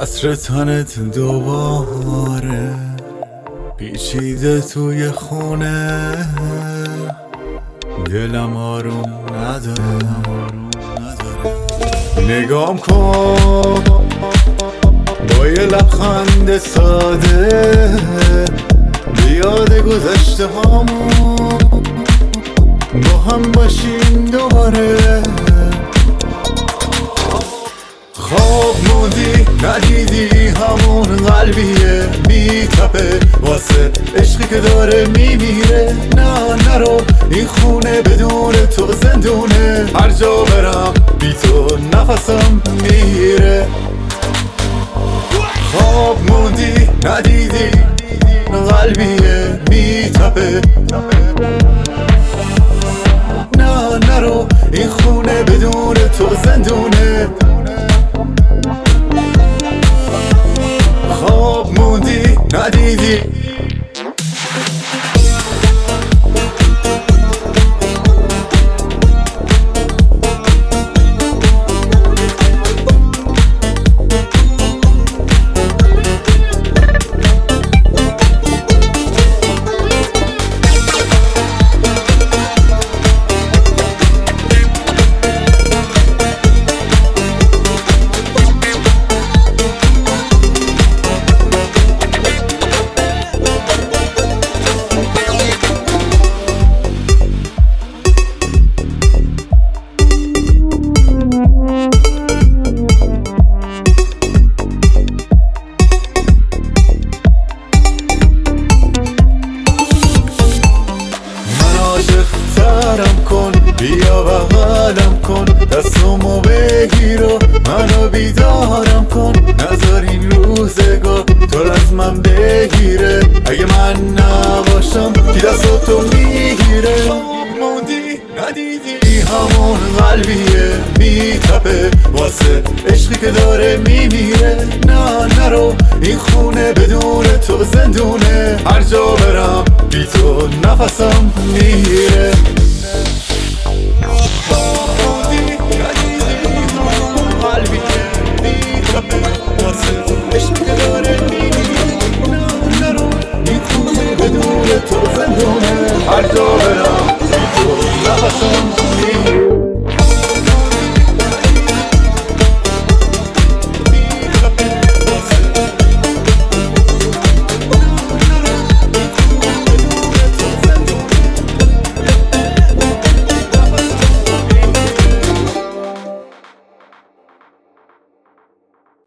عطر تنت دوباره پیچیده توی خونه، دلم آروم نداره. نگام کن با یه لبخند ساده، بیاد گذشته هامون با هم باشیم دوباره. خواب موندی ندیدی همون قلبیه میتپه واسه عشقی که داره میمیره. نه نرو این خونه بدون تو زندونه، هر جا برم بی تو نفسم میره. خواب موندی ندیدی قلبیه میتپه، نه نرو این خونه بدون تو زندونه. خواب موندی ندیدی کن، بیا بغلم کن، دستمو بگیر و منو بیدارم کن. نذار این روزگار تو از من بگیره، اگه من نباشم کی دستو تو میگیره. موندی ندیدی همون قلبیه میتپه واسه عشقی که داره میمیره. نه نرو این خونه بدون تو زندونه، هر جا برم بی تو نفسم میره.